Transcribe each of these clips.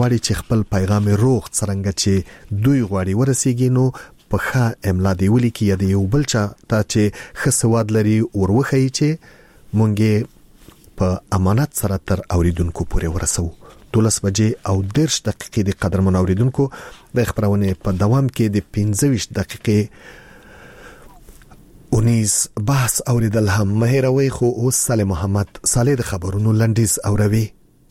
غواړي چې خپل پیغام روغ څرنګه چې دوی غواړي ورسیږي نو په ښه املا دی ولیکي یا د یو بل چا ته چې ښه سواد لري وروخی چې مونږ په امانت سره تر اوریدونکو پورې ورسو. 12 بجې او 10 دقیقې د قدرمن اوریدونکو د خبرونه په دوام کې د 15 دقیقې اونیز بحث اوریدل هم مهیروي خو اوس صالح محمد صالح د خبرونو لنډیز اوروي.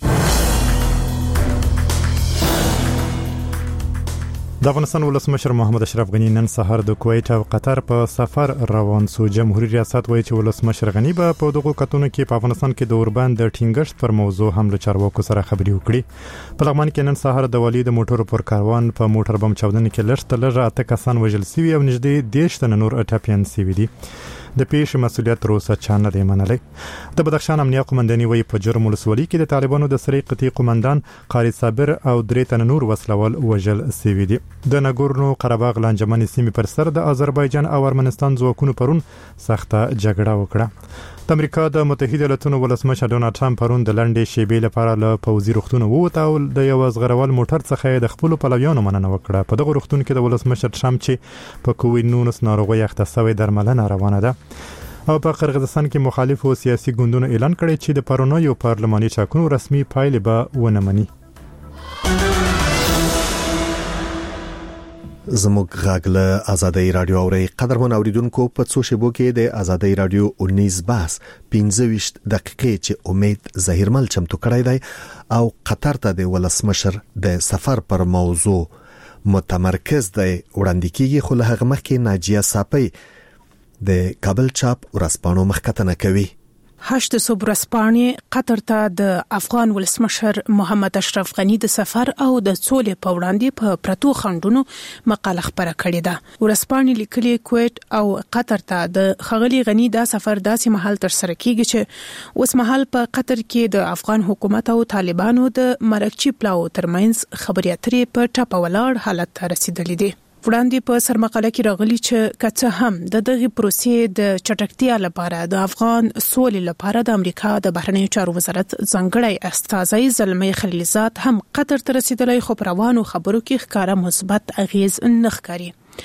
د افغانستان ولسمشر محمد اشرف غنی نن سهار د کویت او قطر په سفر روان سو. جمهوریت ریاست وایي چې ولسمشر غنی په دغه کتونو کې په افغانستان کې د اوربان د ټینګښت پر موضوع هم له چارواکو سره خبري وکړي. په لغمان کې نن سهار د والي د موټرو پر کاروان په موټر بم چاودنې کې لږ 8 کسان وژل شوي او نږدې 10 تن نور اټاپیان شوي دي. د پیښې مسؤلیت روسه چانه دی منلای. د بدخشان امنیه قومنداني وایي په جرم ولسوالۍ کې د طالبانو د سری قطعي قومندان قاری صابر او 3 تن نور وسلوال وژل شوي دي. د ناګورنو قرهباغ لانجمن سیمې پر سر د آذربایجان او ارمنستان ځواکونو پرون سخته جګړه وکړه. د امریکا د متحده ایالاتونو ولسمشر ډونالد ټرمپ پرون د لنډې شیبې لپاره له پوځي روغتون ووت او د یو زغرول موټر څخه د خپل پلویانو مننه وکړه. په دغه روغتون کې د ولسمشر ټرمپ چې په کووډ-19 ناروغي اخته شوی درملنه روانه ده. او په قرغیزستان کې مخالف او سیاسي ګوندونو اعلان کړی چې د پرونیو پارلماني ټاکنو رسمي پایلې به ونه مني. زموږ غاګله آزادۍ رادیو اوري قدرمن اوریدونکو په څو شیبو کې د آزادۍ رادیو 19 بحث 15 دقیقې چې امید ظاهرمل چمتو کړی دی او قطر ته د ولسمشر د سفر پر موضوع متمرکز دی وړاندې کیږي. خو له هغه مخکې ناجیه صافی د کابل چاپ ورسپانو مخکتنه کوي. 8 صبح ورځپاڼې قطر ته د افغان ولسمشر محمد اشرف غنی د سفر او د سولې په وړاندې په پرتو خندونو مقاله خبره کړې ده. ورځپاڼې لیکلي کویت او قطر ته د خغلی غنی دا سفر داسې مهال تر سره کیږي چې اوس مهال په قطر کې د افغان حکومت او طالبانو د مرکچی پلاو ترمنځ خبرې اترې په ټاپه ولاړ حالت ته رسیدلې دي. وړاندې په سرمقاله کې راغلي چې کڅه هم د دغه پروسې د چټکتیا لپاره د افغان سولې لپاره د امریکا د بهرنیو چارو وزارت ځانګړی استازی زلمي خلیلزاد هم قطر ته رسیدلی خو روانو خبرو کې ښکارا مثبت اغیز نه ښکاري.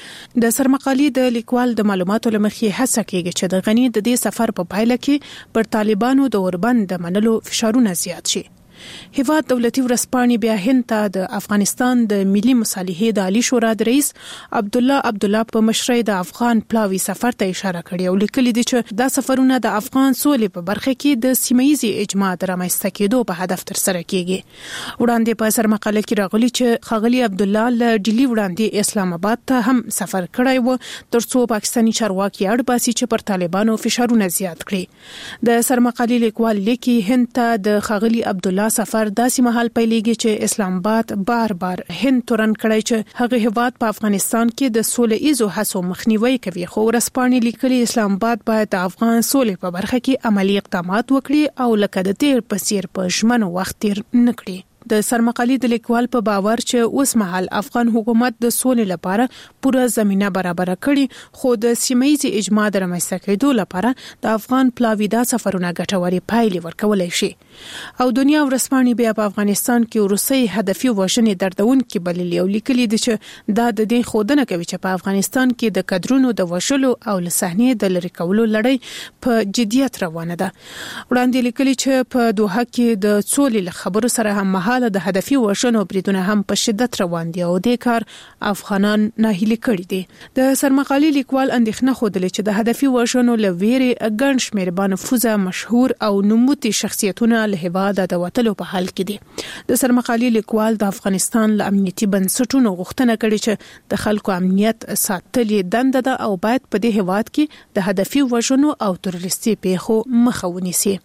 د سرمقالې د لیکوال د معلوماتو لمخې هڅه کوي چې د غنی د دې سفر په پایله کې پر طالبانو د اوربند د منلو فشارونه زیات شي. هیواد دولتي ورځپاڼې بیا هند ته د افغانستان د ملي مصالحې د عالی شورا د رئیس عبد الله په مشرۍ د افغان پلاوی سفر ته اشاره کړې او لیکلي دي چې دا سفرونه د افغان سولې په برخه کې د سیمه‌یزي اجماع د رامنځته کېدو په هدف تر سره کیږي. وړاندې په سرمقاله کې راغلي چې خغلی عبد الله له ډیلی وړاندې اسلام آباد ته هم سفر کړی و ترڅو پاکستاني چارواکي اړ باسي چې پر طالبانو فشارونه زیات کړي. د سرمقالې لیکوال لیکي هند ته د خغلی عبد الله سفر داسې مهال پیلېږي چې اسلام آباد بار هند تورن کړی چې هغه هیواد په افغانستان کې د سولې ایزو هڅو مخنیوي کوي. خو ورځپاڼې لیکلي اسلام آباد باید د افغان سولې په برخه کې عملی اقدامات وکړي او لکه د تیر په څیر په ژمنو وخت تیر نه کړي. د سرمقالې د لیکوال په باور چې اوس مهال افغان حکومت د سولې لپاره پوره زمينه برابر کړي خو د سیمه‌یزي اجماع د رامنځته کېدو لپاره د افغان پلاوی د سفرونه ګټوري پایلې ورکولای شي. او دنیا ورځپاڼې بیا په افغانستان کې روسي هدفي وژنې دردونکې بللې او لیکلي دي چې دا د دې خودنه کوي چې په افغانستان کې د کډرونو د وشلو او لسهنې د لری کولو لړۍ په جديت روانه ده. وړاندې لیکلي چې په دوحه کې د سولې خبرو سره هم د هدفي وژنو بریدونه هم په شدت روان دي او د کار افغانان ناهیلي کړي دي. د سرمقالې لیکوال اندېښنه خوده چې د هدفي وژنو لويري ګڼ شمېر بانفوذه مشهور او نوموتي شخصیتونه له هیواده د وټلو په حال کې دي. د سرمقالې لیکوال د افغانستان له امنیتي بنسټونو غوښتنه کړې چې د خلکو امنیت ساتل دنده ده او باید په دې هیواد کې د هدفي وژنو او تروریستي پیښو مخه ونیسي.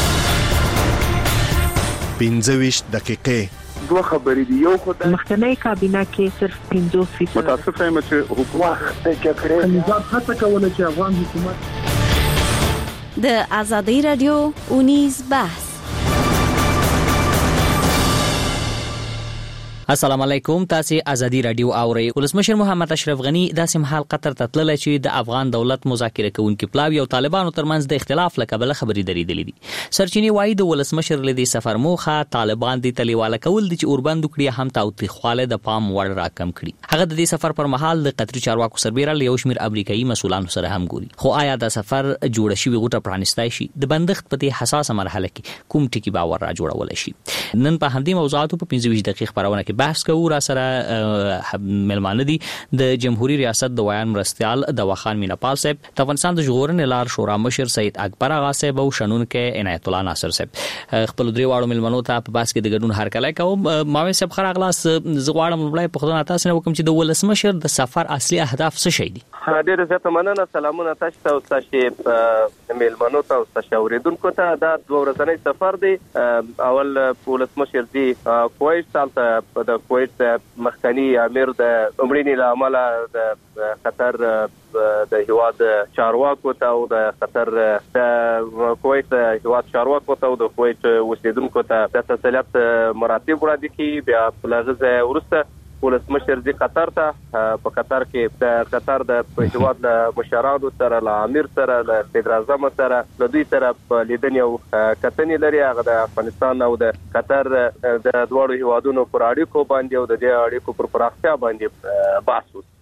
15 دقیقې دوه خبرې دي. یو خو د مخکنی کابینه کې صرف 50% متاسفه یم چې حکومت د جګړې نظام هڅه کوله چې افغان حکومت د آزادۍ رادیو 19 بحث السلام علیکم. تاسو ازادي رادیو اورئ. ولسمشر محمد اشرف غنی د سیمحال قطر ته تللی چې د افغان دولت مذاکره کوونکي پلاوی او طالبانو ترمنځ د اختلاف لکبله خبري درېدلې دي. سرچینی وایي د ولسمشر لدی سفر موخه طالبان د تلیواله کول دي چې اوربند کړي هم تاوتریخواله د پام وړ راکم کړي. هغه د دې سفر پر مهال د قطري چارواکو سربېره یو شمېر امریکایي مسولانو سره هم ګوري. خو آیا د سفر جوړ شوی غوټه پرانستای شي د بندښت په دې حساسه مرحله کې کوم ټکی باور را جوړول شي؟ نن په همدې موضوعاتو په 15 دقیقې خبرونه کې بحث کوو. را سره ملمانه دي د جمهوریت ریاست د ویان مرستيال د وخان میناپال صاحب، د افغانستان د ژغورنې لار شورا مشر سید اکبر اغا صاحب او شنونکو عنایت الله ناصر صاحب. خپل درې واړو ملمنو ته په باس کې د ګډون هرکلی کوم. ماوي صاحب خره اغلاس زغواړم ملای په خدای تاسو نه وکم چې د ولسمشر د سفر اصلي اهداف څه شي دي؟ ډېر زیات مننه. سلامونه تاسو ته او تاسو ملمنو ته او تاسو اوریدونکو ته. دا 2 ورځنی سفر دی. اول ولسمشر دی کویت ته د کویت مخکنی امیر د عمرینی لامل د قطر د هیواد چارواکو ته او د قطر د کویت هیواد چارواکو ته او د کویت اوسیدونکو ته د تسلیت مراتب وړاندې کی. بیا لغزه ورسته ولسمشر دی قطر ته په قطر کې د قطر د هیواد مشرانو سره له امیر سره له صدر اعظم سره له دوی سره لیدنې او کتنې لري. هغه د افغانستان او د قطر د دوړو هیوادونو پر اړیکو باندې او د دې اړیکو پر پراختیا باندې بحث وکړ.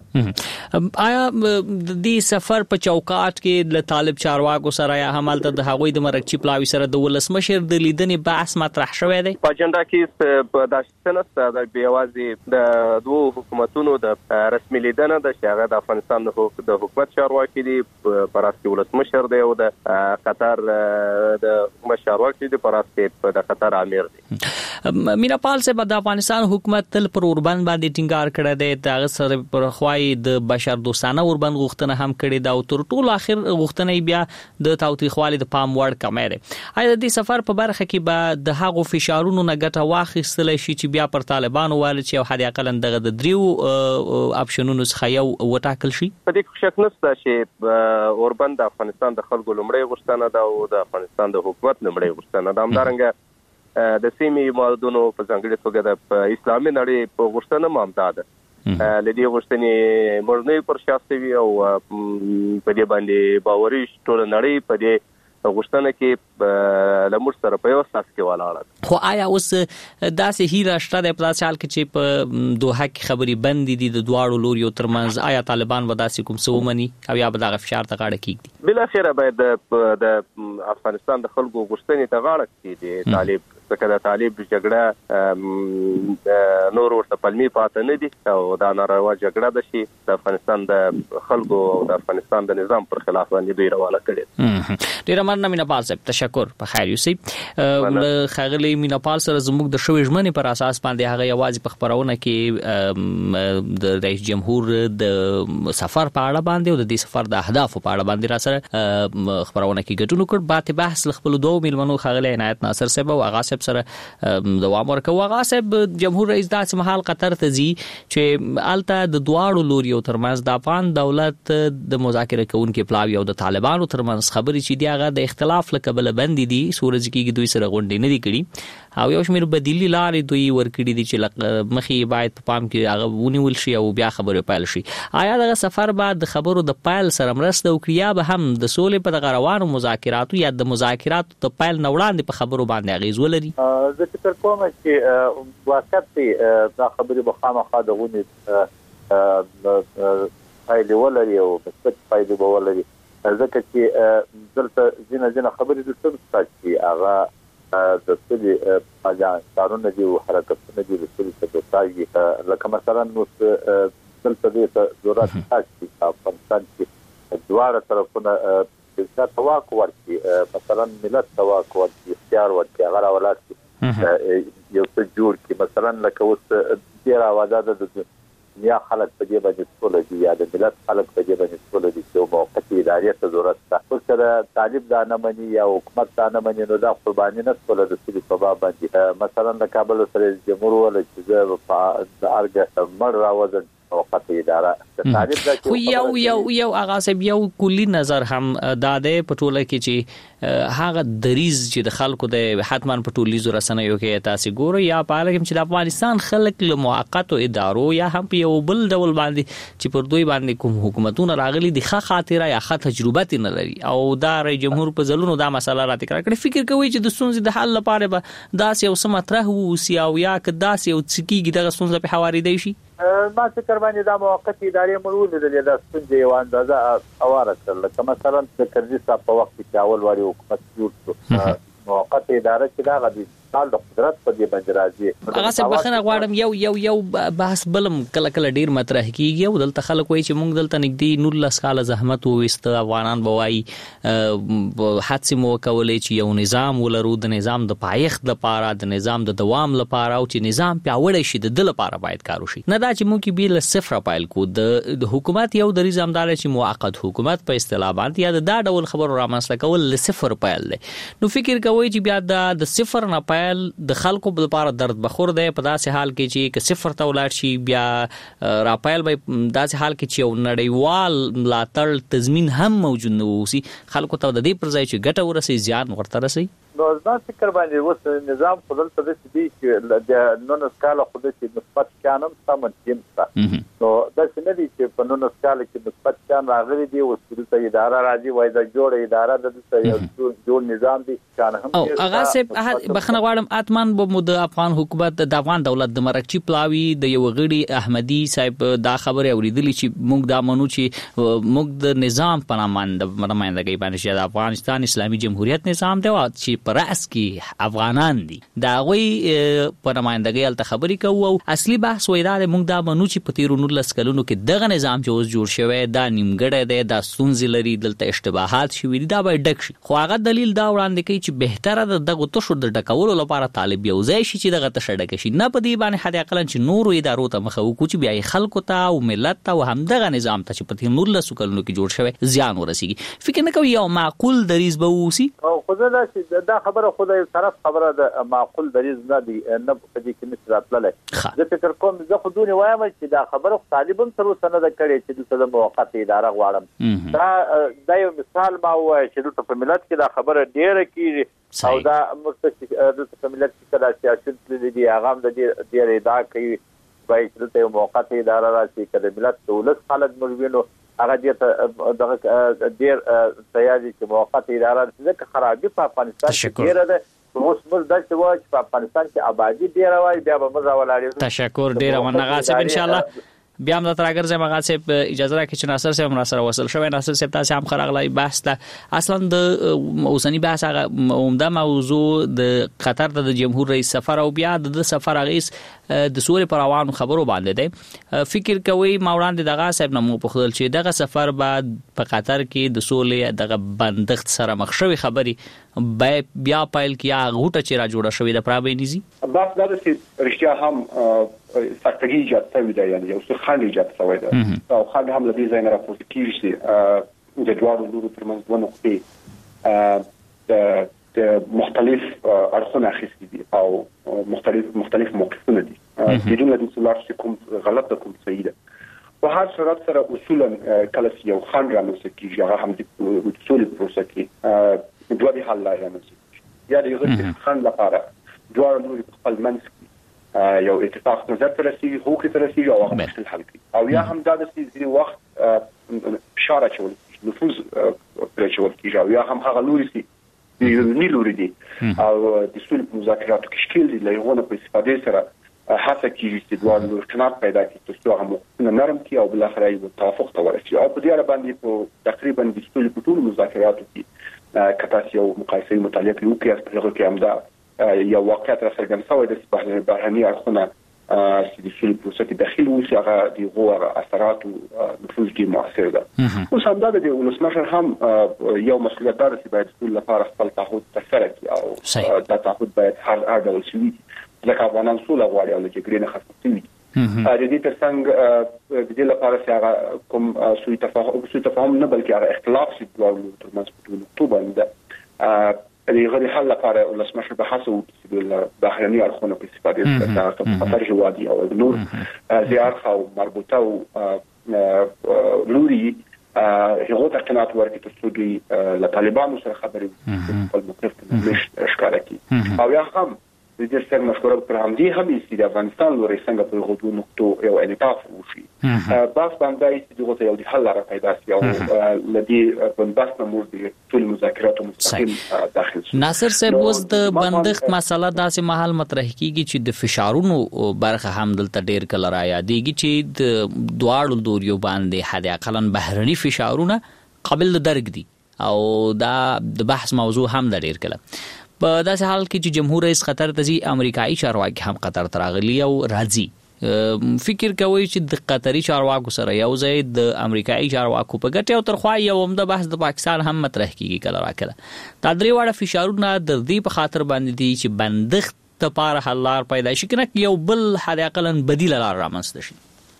آیا د دې سفر په چوکاټ کې ل طالب چارواکو سره یا همالته د هغوی د مرکچی پلاوی سره د ولسمشر د لیدنې بحث مطرح شوی دی؟ په اجنډا کې په داشتنه د بیوازي د دوه حکومتونو د رسمي لیدنه د شاغه د افغانستان د حکومت چارواکي دی پراستی ولسمشر دی او د قطر د حکومت چارواکي دی پراستی د قطر امیر دی. میناپال صاحب د افغانستان حکومت تل پر اوربند باندې ټینګار کړی دی. دا سره پر خوای د بشر دوستانه اوربند غوښتنه هم کړې دا او تر ټولو اخر غوښتنه بیا د تاوتریخوالي د پام وړ کمې ده. آیا د دې سفر په برخه کې به د هغو فشارونو نه ګټه واخیستل شي چې بیا پر طالبانو وایي چې او حد اقل دغه د دریو اپشنونو څخه یو وټاکل شي؟ په دې کې شک نشته چې اوربند د افغانستان د خلکو لومړی غوښتنه ده او د افغانستان د حکومت لومړی غوښتنه ده. همدارنګه د سیمې مادونو په ځانګړي توګه د اسلامي نړۍ په غوښتنه مامدا ده. لدی غوښتنې مرنه پر شخصي او په دې باندې باوري ټول نړۍ په دې غوښتنه کې لمر سره په یو اساس کې ولاړه. خو آیا اوس داسې هیله شته د پلاسال کې چې په دوه کې خبري بند دي د دواړو لوريو ترمنځ؟ آیا طالبان به داسې کوم څه ومني او یا به دغه فشار ته غاړه کیږي؟ بل اخر باید د افغانستان د خلکو غوښتنې ته غاړه کیږي. طالب څنګه د طالب جګړه نور ورته پلمي پاتې نه دي او دا ناروا جګړه ده چې د افغانستان د خلکو او د افغانستان د نظام پر خلاف باندې دوی روانه کړي. ډیر مننه میناپال صاحب، تشکر. په خیر یوسي خغلی میناپال سره زموږ د شوې ژمنې پر اساس باندې هغه یوازې په خبرونه کې د رئیس جمهور د سفر په اړه باندې او د دې سفر د اهداف په اړه باندې را سره خبرونه کې ګډون وکړ. بات بحث خپل دوه ملمنو خغلی عنایت ناصر صاحب او اغا صاحب سره دوام ورکوه. اغا صاحب جمهور رئیس داسې محل قطر ته ځي چې الته د دواړو لوريو ترمنځ د افغان دولت د مذاکره کوونکو پلاوی او د طالبانو ترمنځ خبري چې دی هغه د اختلاف لکبل بند دي. سورج کې دوی سره غونډې نه دي کړي او یو شمیر بدیلی لارې دوی ورکړي دي چې مخې باید په پام کې هغه ونیول شي او بیا خبرې پیل شي. آیا دغه سفر بعد د خبرو د پیل سره مرسته وکړي یا به هم د سولې په دغه روانو مذاکراتو یا د مذاکراتو د پیل نه وړاندې په خبرو باندې اغیز ولري؟ زه فکر کوم چې واقعي دا خبرې به خامخا دغونې فایده ولري او مثبت فایده به ولري، ځکه چې دلته ځینې خبرې د څه چې هغه د څه کارونه دي او حرکتونه دي د څه څه تاږي، لکه مثلا نو دلته د ضرورت تاسو په افغانستان کې دواړه طرفونه د تواک ورتي، مثلا ملت تواک ورتي، اختیار ورتي، هغه ولات یو څه جوړ کی، مثلا لکه اوس ډیر آوازه د دنیا خلک په دې باندې ټول دي یا د ملت خلک په دې باندې ټول دي چې موقتي ادارې ته ضرورت ده. اوس سره طالب دا نه مني یا حکومت دا نه مني نو دا قرباني نه ټول د سړي په باب باندې مثلا د کابل سره جمهور ول چې زه په ارګه مړ راوځم موقتي اداره خو یو اغاز یو کلی نظر هم داده پټوله کې چې هغه دریز چې د خلکو د حتمان پټولي زو رسنیو کې تاسو ګورو یا په اړه چې د افغانستان خلک له موقت او ادارو یا هم په یو بل ډول باندې چې پر دوی باندې کوم حکومتونه راغلي د ښه خاطره یا ښه تجربه نه لري او دا رئیس جمهور په ځلونو دا مسله را تکرار کړي. فکر کوي چې د ستونزې د حل لپاره به داسې یو سمطرح ووسی او یا که داسې یو څکیږي دغه ستونزه په حواري دی شي. ما فکر باندې دا موقت ادارې مرول دي د ستونزې یو اندازه اواره کړل. که مثلا د کرزي صاحب په وخت کې اول واري حکومت جوړ شو موقت اداره چې دا غوډي د قدرت په دې باندې راځي هغه څه بخنه غواړم یو بحث بلم کله ډیر مطرح کیږي او دلته خلک وایي چې موږ دلته نږدې 19 کال زحمت وويست افغانان بوای حادثه مو کولې چې یو نظام ولرو د نظام د پایښت لپاره د نظام د دوام لپاره او چې نظام پیاوړی شي د لپاره باید کار وشي نه دا چې موږ کې بیل صفر پایل کو د حکومت یو د نظامدار چې موقت حکومت په اصطلاح باندې یا دا ډول خبرو رامنځته کول ل صفر پایل دی. نو فکر کوي چې بیا د صفر نه د خلکو لپاره درد بخور دی په داسې حال کې چې صفر ته ولاړ شي بیا راپایل به داسې حال کې چې یو نړیوال ملاتړ تضمین هم موجود نه وي خلکو ته د دې پر ځای چې ګټه ورسي زیان ورته رسي. نو ځان فکر باندې وس نظام خپل څه دي چې د نونس کال خو د مثبت کانم سمون کیمستا نو دا څنګه دي چې په نونس کال کې مثبت کان راغلي دي او څه اداره راځي وای دا جوړ اداره د یو جوړ نظام دي کان هم هغه څه بخنه غواړم اتمان به د افغان حکومت د افغان دولت د مرکچی پلاوی د یو غړي احمدي صاحب دا خبره اوریدلی چې موږ دا منو چې موږ د نظام په نمائندګۍ باندې چې د افغانستان اسلامي جمهوریت نظام دی او چې پر راس کې افغانان دي دا غوي په نمائندګۍ الته خبرې کوو او اصلي بحث وای دا موږ دا منو چې په تیر 19 کلونو کې دغه نظام چې اوس جوړ شوی دا نیمګړی دی دا ستونزې لري دلته اشتباهات شوي دي دا باید ډک شي. خو هغه دلیل دا وړاندې کوي چې بهتره دغه تشو د ډکولو لپاره طالب یو ځای شي چې دغه تشه ډک شي نه په دې باندې حد اقل چې نورو ادارو ته مخه وکړي چې بیا خلکو ته او ملت ته او همدغه نظام ته چې په تیر 19 کلونو کې جوړ شوی زیان ورسیږي. فکر نه کوي یو معقول دریز به ووسی او خو دا خبره خدای طرف خبره د معقول دریز نه دی نه په دې کې نشي راتللی. زه فکر کوم زه خو دونه وایم چې دا خبره طالبان تر اوسه نه ده کړې چې د موقت اداره غواړم دا یو مثال ما وایي چې په ملت کې دا خبره ډیره کیږي او دا مرتکب د ملت کې دا سیاست دي هغه د ډیر ادعا کوي وایي چې د موقت اداره راځي کله ملت دولت خالد مروینو هغه دې دغه ډیر تیاری چې موقت اداره ځکه خرابې په افغانستان کې ډیره ده اوس موږ د څه وایي په افغانستان کې آبادی ډیره وایي بیا به موږ ولاړو. تشکر ډیره ونغه سه ان شاء الله بیا هم د تراګر زما غاصب اجازه راکړئ چې ناصر صاحب را سره وصل شوی. ناصر صاحب تاسو هم خراغلای بحث ته اصلا د اوسنی بحث هغه عمده موضوع د قطر د جمهور رئیس سفر او بیا د سفر رئیس د سوري پر روانو خبرو باندې دی. فکر کوي ما وړاندې دغه صاحب نمو په خپل چې دغه سفر بعد په قطر کې د سولې دغه بندښت سره مخ شوی خبري بیا پایل کیا غوټه چې را جوړه شوې د پرابینیزي بس دا چې رښتیا هم سختګي ایجاد شوی دی یعنی یو څه خالي ایجاد شوی دی او خالي هم د دې ځای نه راپورته کیږي چې د دوه لورو ترمنځ دوه نقطې د مختلف اړخونه اخیستي دي او مختلف موقفونه دي بدون د څلور کوم غلط کوم صحیح ده. په هر صورت سره اصولا کله یو خان رامنځته کیږي هغه هم د اصول پروسه کې دوه دي حل لري یا د یو خان لپاره دوه لوري خپل منځ یو اتفاق نظر ته رسیږي حقوق ته رسیږي او هغه مشکل حل کوي او یا هم دا د سړي وخت اشاره چول نفوذ پرې چول کیږي او یا هم هغه لوري سي یو لوري دي او د ټول مذاکراتو کې شکل دي لایغونه په استفاده سره هڅه کیږي چې دوه لوري کنات پیدا کړي چې هغه نرم کی او بل اخر یو توافق ته ورسیږي او په دې اړه باندې په تقریبا د ټول مذاکراتو کې کتاسي او مقایسه مطالعه کوي چې هغه کې هم دا یو واقعیت راڅرګند شوی د بهرني اړخونه چې د سولې پروسه کې داخل وو چې هغه د غوړ اثرات او نفوذ کې موثر ده. اوس هم دا د ولسمشر هم یو مسؤلیت دار چې باید ټول لپاره خپل تعهد تسره کړي او دا تعهد باید هر ډول شي ځکه افغانان سوله غواړي او چې ګرینه خاصه وي. د دې ترڅنګ د دې لپاره چې هغه کوم سوء تفاهم نه بلکې هغه اختلاف چې دوه ترمنځ په ټول باندې غیر حل لپاره ولسمشر به حسب د بهرني اړخونو په استفاده سره په خطر هوادي او نور زیات او مربوطه او لوري هغه ته قناعت ورکړي چې دوی له طالبانو سره خبرې وکړي په موقف کې ښکارا کړي او یا هم د دې سره مشوره پر همدې هم چې د افغانستان لوري څنګه په غوډو نقطو یو انعطاف وشي بس باندې چې دغه یو د حل لاره پیدا شي او لدی بنداست نمور دي ټول مذاکرات مستقیم داخل شي. ناصر صاحب اوس د بندښت مسله داسې محل مطرح کیږي چې د فشارونو برخه هم دلته ډیر کله را یادېږي چې د دواړو دوریو باندې حد اقل بهرني فشارونه قابل درک دي او دا د بحث موضوع هم د ډیر کله په داسې حال کې چې جمهور رئیس قطر ته ځي امریکایي چارواکي هم قطر ته راغلي او راځي فکر کوي چې د قطري چارواکو سره یو ځای د امریکایي چارواکو په ګټه او ترخوا یو هم د بحث د پاکستان هم مطرح کیږي کله راکله دا درې واړه فشارونه د دې په خاطر باندې دي چې بندښت لپاره حل لار پیدا شي کنه یو بل حد اقل بدیل لار رامنځته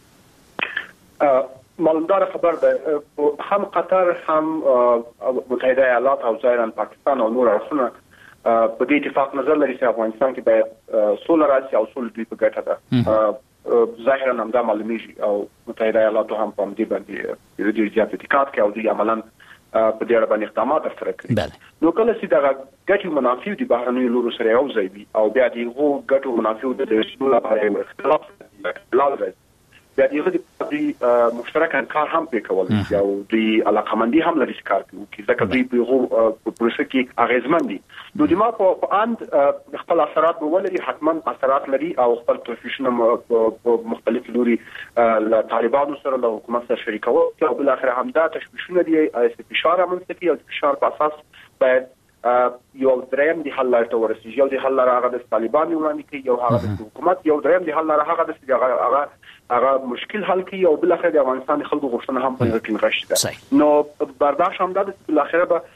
شي. معلومدار خبر ده هم قطر هم متحده ایالات او ظاهرا پاکستان او نور اړخونه په دې اتفاق نظر لري چې افغانستان کې باید سوله راشي او سوله دوی په ګټه ده ظاهرا هم دا معلومیږي او متحده ایالات هم په دې باندې ډېر زیات اعتقاد کوي او دوی عملاً په دې اړه باندې اقدامات ترسره کوي. نو کله چې دا ګټې منافع دي بهرنیو لورو سره یو ځای وي او بیا دغه ګټو منافع د رسول لپاره اختلاف لازم بیا دغه مشترک کار هم وکول او د علاقمندي هم لري کار کوي ځکه دوی په پروسه کې اغیزمن دي. نو د ما په اند خپل اثرات ولري حتما اثرات لري او خپل پروفیشنل مختلف لوري له طالبانو سره له حکومت سره شریکو او بل اخر هم دا تشویشونه دي چې فشار منځکي او فشار په اساس باید یو دریم دی حل لاره ورسیږي یو دی حل لاره هغه د طالبانو وړاندې کوي یو هغه د حکومت یو دریم دی حل لاره هغه د هغه مشکل حل کوي او بل اخر د افغانستان خلکو غوښتنه هم په کې نغښتي نو برداشت هم د بل اخر به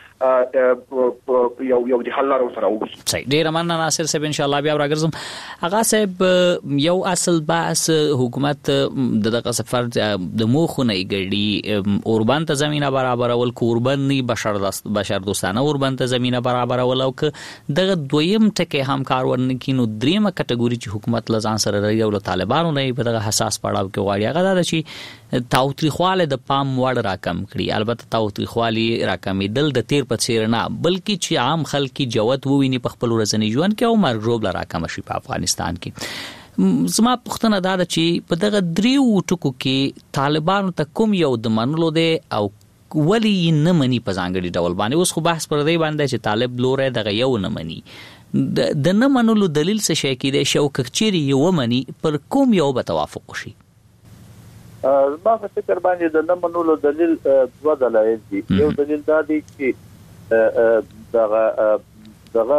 یو د حل لاره سره وګورئ. صحیح ډیر مننه ناصر صاحب ان شاء الله بیا راګرځم هغه صاحب یو اصل بحث حکومت دغه سفر د موخونه ایګړي اوربان ته زمينه برابرول کوربن بشر دوستانه اوربان ته زمينه برابرول او دغه دویم ټکي هم کار ورنکینو دریمه کټګوري چې حکومت لزان سره لري او طالبانو نه په دغه حساس پړاو کې غواړي هغه دا چې تاوتریخواله د پام وړ راکم کړي البته تاوتریخوالي راکمېدل د تیر په څیر نه بلکې چې عام خلک جوت وویني په خپل ورځنی ژوند کې او مرګ لا راکم شي په افغانستان کې. زما پوښتنه دا ده چې په دغه دریو ټکو کې طالبانو ته کوم یو د منلو دی او ولی نه مني په ځانګړي ډول باندې اوس خو بحث پر دی باندې چې طالب لوري دغه یو نه مني د نه منلو دلیل څه شي کې دی شوکک چيري یو مني پر کوم یو به توافق شي. ما فکر باندې د نه منلو دلیل دوه دلایل دي. یو دلیل دا دی چې دغه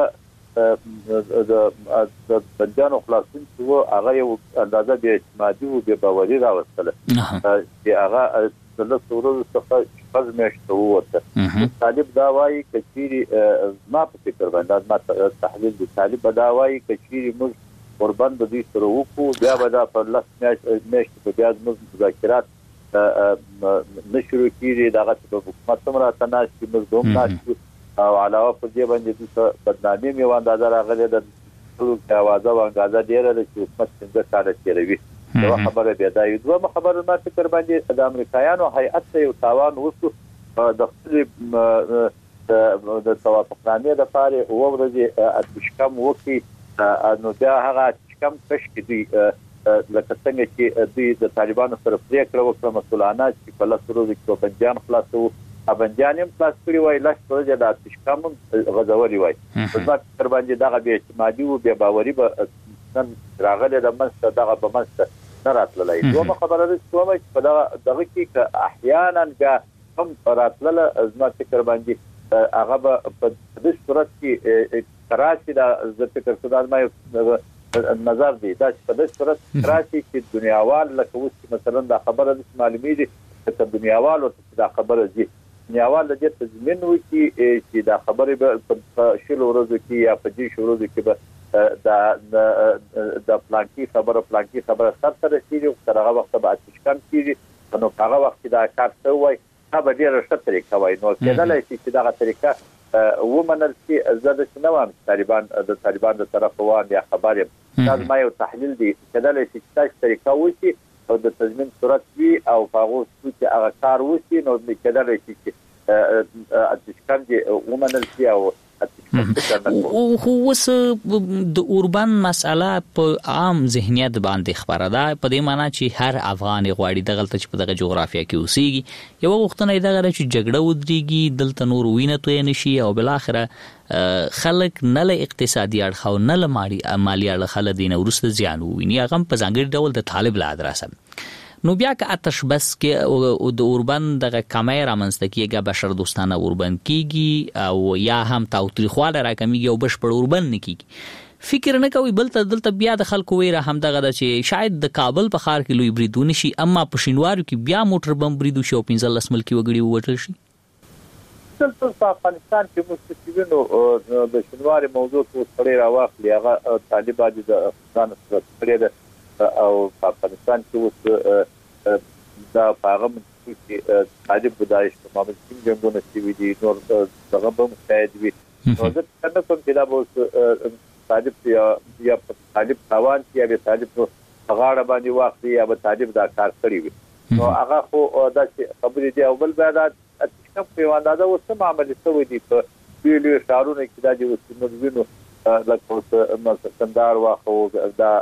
د بنجانو خلاصون چې هغه یو اندازه به اعتمادي او به باوري راوستله چې هغه د لسورو څخه پز میشته وته. طالب دا وایي چې ما فکر باندې ما تحلیل دي طالب دا وایي چې موږ قربان د دې سره وکړو بیا به دا په لاس میاشت په بیا د مذاکرات نشرو کیږي دغه په حکومت سره تناسب موږ دوم ناشو او علاوه په دې باندې د بدنامي میو اندازه راغلي د ټول اوازه او اندازه ډیره د حکومت څنګه ساده تیروي دا خبره بیا دا یو دوه خبره ما فکر باندې د امریکایانو هیئت یو تاوان وسو د خپل د توافقنامې لپاره او ورځي اتشکم وکي نو دا هغه کم کش کې دي لکه څنګه چې دوی د طالبانو سره پریکړه وکړه مسولانه چې په لاس ورځي کې بنجان خلاصو ابنجانم خلاص کړی وای لاس ورځي د تشکم غزوري وای په ځکه تر باندې دغه به اعتمادي او به باوري به نن راغله د منځ دغه په منځ نه راتللی دوه خبره ده چې په دغه کې احیانا هم راتلله زما فکر باندې هغه په دې صورت کې کراچي دا زه فکر کوم ما نظر دی دا چې په دې صورت کراچي کې دنیاوال لکه اوس مثلا دا خبره د معلومي دي چې دنیاوال او دا خبره دي دنیاوال د دې تضمین وکي چې دا خبره په شلو ورځو کې یا په دې شورو کې به د پلانکی خبره سره کیږي تر هغه وخت به اتشکان کیږي نو هغه وخت دا کار څه وای دا به ډیره ښه طریقه وای نو کېدلای شي چې دا طریقه ومنل چې زده شنوم طالبان د طرف وان یا خبرې دا ما یو تحلیل دی کېدلای شي چې تاسو طریقه وشي او د تضمین صورت وي او هغه چې هغه کار وشي نو کېدای شي چې اتشکند ومنل شي او خو وس د اوربان مسأله په عام ذهنیت باندې خبره ده په دې معنی چې هر افغان غواړي دغلت چې په دغه جغرافیا کې اوسېږي یو وختونه دغه چې جګړه ودرېږي دلته نور وینه توې نشي او بل اخره خلک نه له اقتصادي اړخ او نه له مالی اړخ له دین ورسته زیان وویني هغه په ځانګړي ډول د طالب لا دراسه نو بیا که آتش بس کې د اوربان دغه کمای رامنځته کیږي بشر دوستانه اوربان کیږي او یا هم تاوتریخواله راکمیږي او بشپړ اوربان نه کیږي فکر نه کوي بل دلته بیا د خلکو ویره هم دغه د چې شاید د کابل په ښار کې لوی بریدونه شي اما په شینوارو کې بیا موټر بم بریدو شي او 15 ملکی وګړي وټل شي ټول په افغانستان کې مستقیمونو د شینواري موضوع څو سړي راوخلي هغه طالبان د افغان سره کړی او په افغانستان کې اوس دا پیغام چې طالب بدایش په مابین کې جنگونه شوي دي نور دغه به مستعد وي نو زه څنګه کوم چې دا به طالب یا طالب توان چې یا طالب غاړه باندې واخلي یا به طالب دا کار کړی وي نو هغه خو دا چې خبرې دی او بل بعد چې په اندازه اوس معاملې شوې دي په ویلو شارونه کې دا چې اوس موږ وینو لکه سندار واخو دا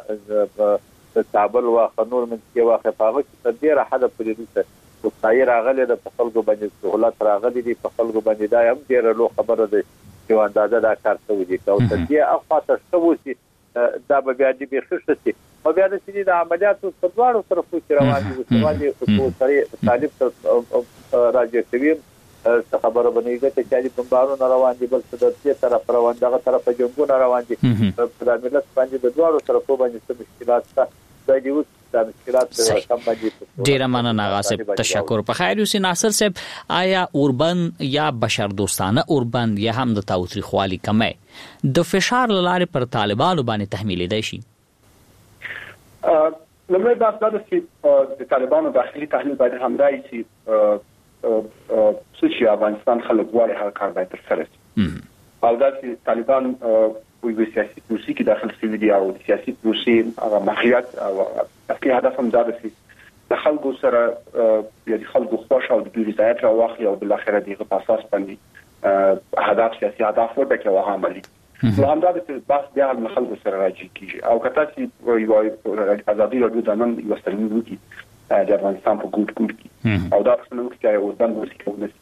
تابل واخ نور من کې واخه پاغه چې ډیره حد پرې دي او خیر راغله د خلکو باندې سہولت راغلي دي په خلکو باندې دا هم ډیره لو خبره ده چې اندازه دا کار کوي دي او چې اخواته شوسي دا به بیا دې بخښتي او بیا د سړي د عملیاتو په دواړو طرفو روان دي او سړي طالب راځي کوي خبره بنېږي چې د بمبارونو روان دي بل څه د دې طرف روان دغه طرف جنگونه روان دي په د ملت باندې د دواړو طرفو باندې څه مشکلات شته د مشکلات کم باندې ډیر مننه غاسب تشکر په خیر یوسف ناصر صاحب آیا اوربان یا بشر دوستانه اوربان یا هم د تاوتریخوالي کمه د فشار لاره پر طالبانو باندې تحمیل دی شي لمړی دا چې د طالبانو داخلي تحلیل باید همدای چې چې افغانستان خلک غواړي هغه کار باید ترسره شي او دا چې طالبان په سیاسي پروسې کې داخل شوي دي او سیاسي پروسې هغه ماهیت او اصلي هدف هم دا دی چې د خلکو سره د خلکو خوښ او د دوی رضایت راوخلي او بل اخر دغه په اساس باندې هدف سیاسي هدف ورته کې عملي نو همدا د بحث بیا د خلکو سره راځي کیږي او کته چې یو ازادي راډیو د نن یو سترګې وکړي د افغانستان په ګوټ کې او دا څنګه چې یو ځان وسیله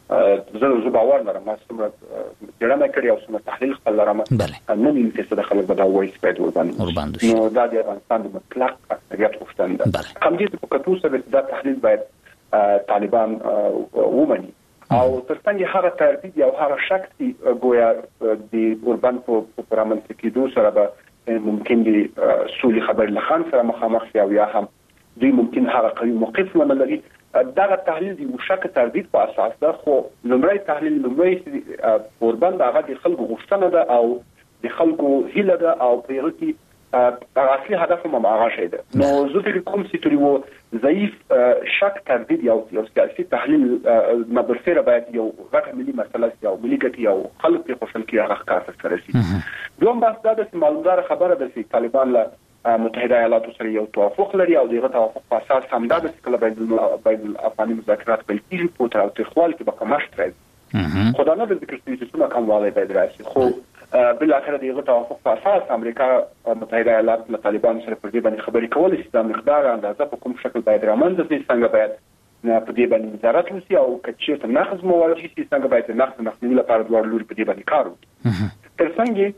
زه باور لرم ما څومره جوړه کړی او څومره تحلیل خپل لرم نو مين چې د خلک بداوي سپید ورباندې نو دا د افغانستان د مطلق اکثریت غوښتنه ده هم دې په کتو سره دا تحلیل باید طالبان ومني او ترڅنګ هغه ترتیب او هغه شک چې ګویا د اوربان په پرامن کې سره به ممکن دي سولي خبر لخان سره مخامخ شي او یا هم دوی ممکن هغه قوي موقف ولري دا تحلیل دی مشک تردید په اساس ده خو لمړی تحلیل لمړی اوربان هغه د خلکو غوښتنه ده او د خلکو هیله ده او په یوه کې اصلي هدف هم هغه شی ده نو زه فکر کوم چې تریو ضعیف شک تردید یو سیاسي تحلیل مبرسره باید یو غټه ملي مسله او ملي ګټي او خلک په خوشحال کې هغه کار سره شي دوم بس دا د معلومدار خبره ده چې طالبان له متحده ایالاتو سره یو توافق لري او دغه توافق په اساس همدا د کله بین الافغاني مذاکرات بل کیږي په تر او تخوال کې به کمشت راځي خدانه د ذکر چې څه کوم والي باید راشي خو بل اخر دغه توافق په اساس امریکا متحده ایالات له طالبان سره پر دې باندې خبرې کول چې د مقدار اندازه په کوم شکل باید رامنځته شي څنګه باید په دې باندې وزارت وسی او کچې ته نقض مواجه شي څنګه باید نقض لپاره دوه لوري په دې باندې کار وکړي ترڅنګ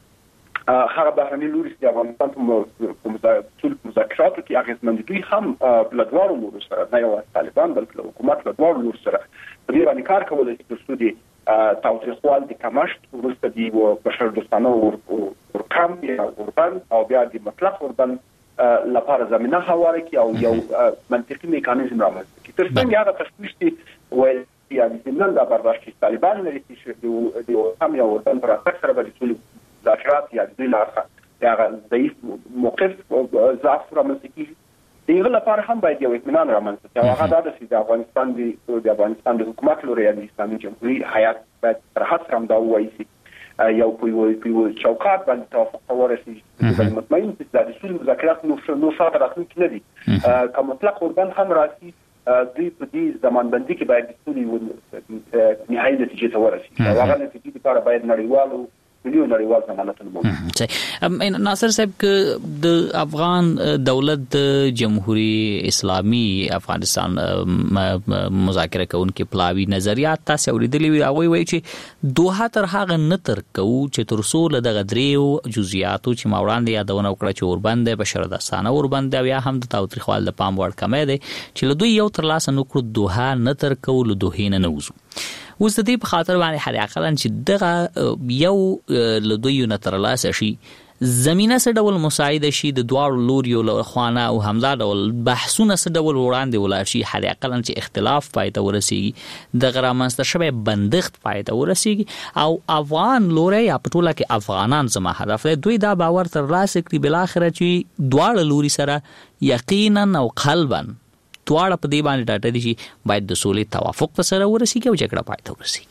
هغه بهرني لوري چې افغانستان په مذاکراتو کې اغیزمندوي هم لدوارو لوري سره نه یو طالبان بلکې حکومت لدوارو لوري سره په دې باندې کار کول چې د سودي تاوتریخوال د کمشت ورسته دی او بشر دوستانه او کم یا اوربان او بیا د مطلق اوربان لپاره زمينه هواره کې او یو منطقي میکانیزم رامنځته کی ترڅنګ هغه تشویش دي وایي چې نن دا برداشت طالبان لري چې د هم یو اوربان پر اساس سره به ټول ذکرات یا د لارخه یا ضعیف موقف ضعف رامنځته کیږي دغه لپاره هم باید یو اطمینان رامنځته شي هغه د افغانستان د حکومت لوري د اسلامي جمهوریت حیات باید راحت سره دا وایي یو په چوکاټ باندې توافق ورسېږي چې مطمئن دي چې د سولې مذاکرات نو شاته راتلونکي نه دي که مطلق اوربان هم راسي دوی په دې زمانبندي کې باید د سولې نهایي نتیجې ته ورسېږي او هغه نتیجې لپاره باید نړیوالو مليون نړیوال ضمانتونه موجود. ناصر صاحب ک د افغان دولت جمهوریت اسلامي افغانستان مذاکره کوونکې پلاوی نظریات تاسو اوریدلې وي هغه وایي چې دوه تر هغه نتر کو چې تر څو له دغه دریو جزئیاتو چې ما وړاندې یادونه وکړه چې اوربند بشر دستانه اوربند بیا هم د تاوتریخوال د پام وړ کمې دی چې له دوی یو تر لاس نکړو دوه نتر کو له دوه نه نوزو اوس د دې په خاطر باندې هر اقلن چې دغه یو له دوی نه تر لاسه شي زمينه څه ډول مساعده شي د دواړو لوريو له خوانه او همدا ډول بحثونه څه ډول وړاندې ولاړ شي هر اقلن چې اختلاف پایته ورسیږي د غرامنست شوه بندښت پایته ورسیږي او افغان لوري یا پټوله کې افغانان زما هدف دی دوی دا باور تر لاسه کړي بل اخر چې دواړو لوري سره یقینا او قلبا دواړه په دې باندې ډاټه دي چې باید د سولې توافق ته سره ورسیږي او جګړه پای ته ورسیږي.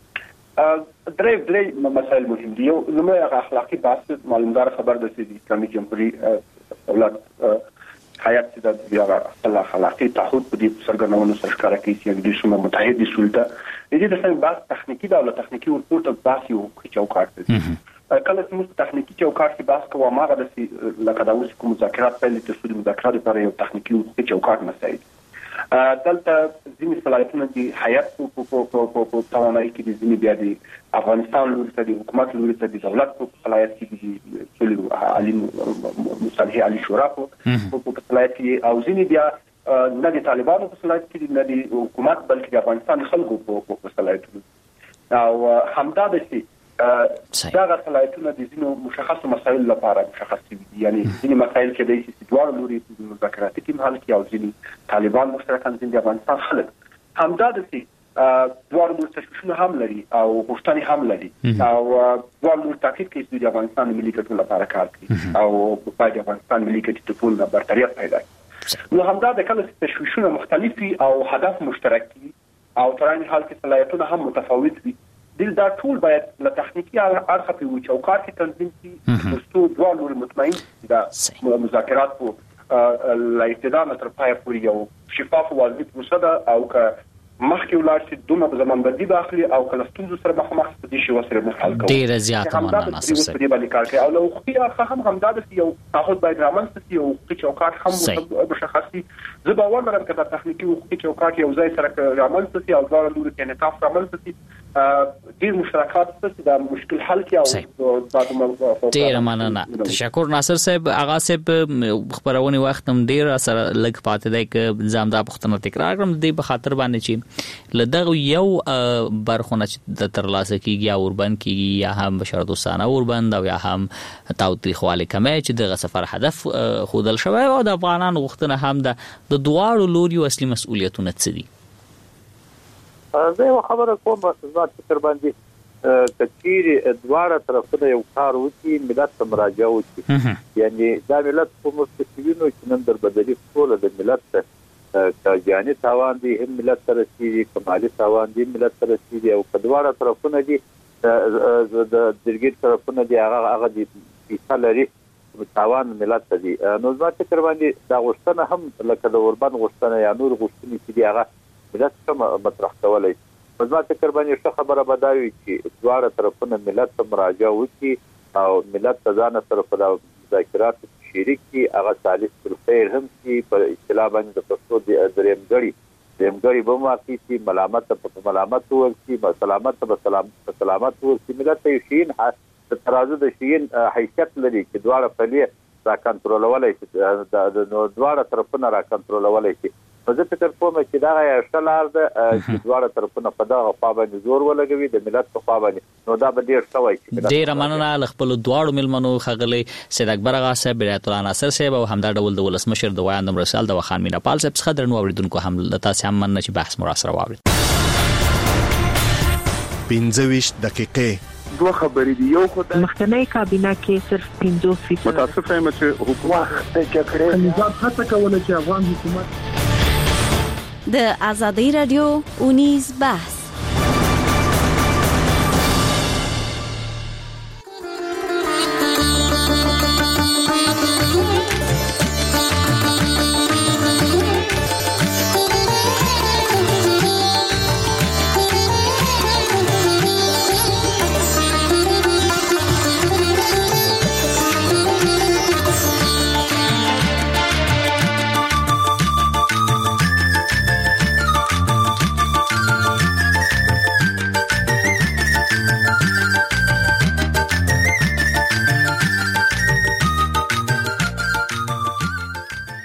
درې مسایل مهم دي. یو لومړی اخلاقي بحث معلومدار خبر ده چې د اسلامي جمهوریت دولت حیات د بیا اخلاقي تعهد په دې سرګرنونو سره ښکارا کوي چې د شمه متحد سولته دې د څنګه بحث تخنیکی دا له تخنیکی ورپورټ بحث یو چوکاټ دی. کله چې موږ تخنیکی چوکاټ کې بحث کوو ما غواړم چې لکه دا اوس کوم مذاکرات پیل دي چې د مذاکرات لپاره یو تخنیکی چوکاټ مسایل دلته ځینې صلاحیتونه دي حیات په توانایي کې دي ځینې بیا د افغانستان لوري ته د حکومت لوري ته د دولت په صلاحیت کې دي ټول عالي مصالحه عالي شورا په صلاحیت کې او ځینې بیا نه د طالبانو په صلاحیت کې دي نه د حکومت بلکې د افغانستان خلکو په صلاحیت کې او همدا د شي دا غوښتنه د ځینو مشخص مسایل لپاره مشخص دي یعنی ځینې مسایل کې د استدوار لوري د مذاکرات کې محل کې او ځینې طالبان مشترکان ځینې افغانستان خلک همدا د دوار د تشویشونو هم لري او غوښتنې هم لري او دوار د تاکید کې د افغانستان ملي ګټو لپاره کار کوي او په افغانستان ملي ګټو ته ټول برتریت پیدا کوي نو همدا د کله تشویشونه مختلفي او هدف مشترک دي او ترانه حال کې صلاحیتونه هم متفاوت دي دل دا ټول باید له تخنیکی اړخه په چوکاټ کې تنظیم شي ترڅو دوه لوري مطمئن دا مذاکرات په لا ابتدا تر پای پورې یو شفاف او واضح پروسه ده او که مخکې ولاړ شي دومره په زمانبندي باخلي او کله ستونزو سره مخامخ دي شي وسره مخال کوي ډیر زیات مننه ناصر صاحب دې باندې کار کوي او لو خو هم همدا د یو تاخذ باید رامنځته شي او چوکاټ هم مشخصي زه باور لرم چې د تخنیکی او چوکاټ یو ځای سره رامنځته شي او دا لوري کې انعطاف رامنځته شي ډیر مشترکات څه د مشکل حل کې او بعد ډیر مننه تشکر ناصر صاحب اغا صاحب خبرونه وخت هم ډیر سره لګ پاتې دی ک زمدا پختنه تکرار کوم د په خاطر باندې چې لدغه یو برخونه چې د ترلاسه کیږي او اوربند کیږي یا هم بشر دوستانه اوربند او یا هم تاوتریخواله کمه چې دغه سفر هدف خودل شوی او د افغانان غوښتنه هم د دواړو لوريو اصلي مسؤلیتونه څه دي زه یو خبره کوم ځات فکر باندې کچیر دواړه طرفونه یو کار وکړي ملت ته مراجعه وکړي یعنی دا ملت په مستقیمو چې نن در بدلی ټول د ملت ته جاني تاوان دي هم ملت سره چې کمالي تاوان دي ملت سره چې او دواړه طرفونه دي د درګیر طرفونه دي هغه دي په لري تاوان ملت ته دي نو ځات فکر باندې دا غوښتنه هم لکه د اوربان غوښتنه یا نور غوښتنې چې دي هغه ملت کوم مطرح کولای په ځات فکر باندې څه خبره بداوي چې دواړه طرفونه ملت ته مراجعه وکړي او ملت ته ځان سره په مذاکرات شریک کی هغه ثالث بالخير هم چې په اصطلاح باندې د پښتو درېمګړي به واقعي چې ملامت په ملامت ورسي سلامت په سلامت ورسي ملت ته شین د ترازو د شین حیثیت لري چې دواړه په را کنټرولولای شي د دواړه طرفونه را کنټرولولای شي په دې فکر کوم چې دا یو شلار د دواړه طرفونه په دغه خوا باندې زور ولګوي د ملت په خوا باندې نو دا به ډیر شوی چې ډیر مننه خپل دواړو ملمنو خغلی سید اکبر آغا صاحب بیرات الله ناصر صاحب او همدا ډول د ولسمشر د وایاندم رسال د وخان مینا پال صاحب څخه درنو اوریدونکو هم تاسو هم مننه چې بحث مراسره واورید 15 دقیقې دوه خبرې دي یو خدای مخکنی کابینه کې صرف 15% متاسف یم چې حکومت ته کړی نظام هڅه کوله چې افغان حکومت د آزادۍ رادیو اونیز بحث